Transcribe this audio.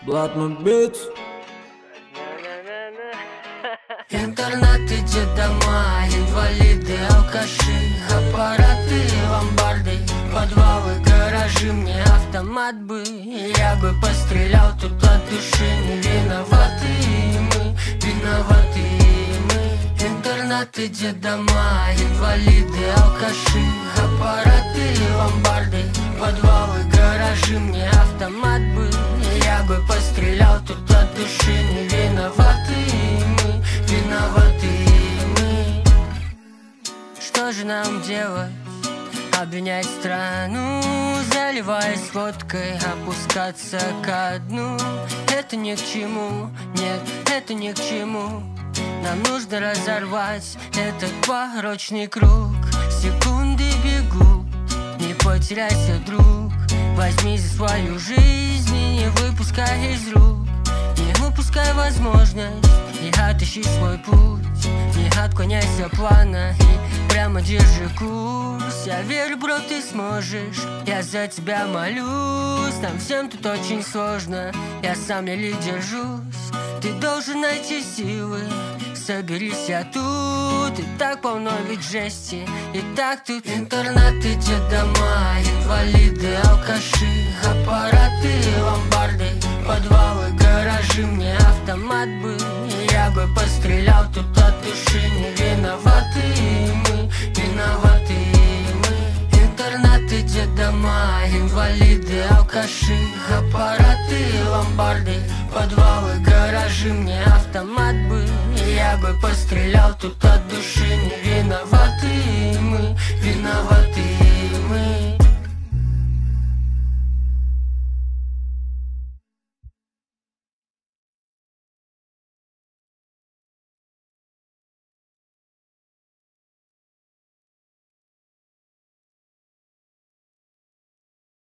Блатный бит. Интернаты, детдома, инвалиды, алкаши, аппараты, ломбарды, подвалы, гаражи. Мне автомат бы, я бы пострелял тут от души. Не виноваты мы, виноваты мы. Интернаты, детдома, инвалиды, алкаши, аппараты, ломбарды, подвалы, гаражи. Мне автомат бы, я бы пострелял тут от души. Не виноваты мы, виноваты мы. Что же нам делать? Обвинять страну, заливаясь водкой, опускаться ко дну. Это ни к чему, нет, это ни к чему. Нам нужно разорвать этот порочный круг. Секунды бегут, не потеряйся, друг. Возьми за свою жизнь и не выпускай из рук. Не упускай возможность и отыщи свой путь. Не отклоняйся от плана и прямо держи курс. Я верю, бро, ты сможешь, я за тебя молюсь. Нам всем тут очень сложно, я сам еле держусь. Ты должен найти силы, соберись, я тут. И так полно ведь жести, и так тут интернаты, детдома, инвалиды, алкаши, аппараты, ломбарды, подвалы, гаражи. Мне автомат бы, я бы пострелял тут от души. Не виноваты мы, виноваты мы. Интернаты, детдома, инвалиды, алкаши, аппараты, ломбарды, подвалы, гаражи. Мне автомат бы, я бы пострелял тут от души. Не виноваты мы, виноваты.